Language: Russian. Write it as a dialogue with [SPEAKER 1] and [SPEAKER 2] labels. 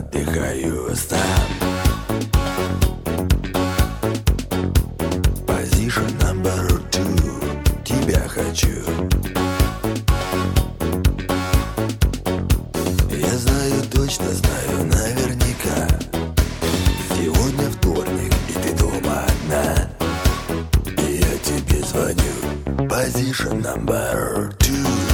[SPEAKER 1] отдыхаю сам. Position number 2. Тебя хочу. Я знаю, точно знаю, наверняка. Сегодня вторник, и ты дома одна. И я тебе звоню. Position number 2.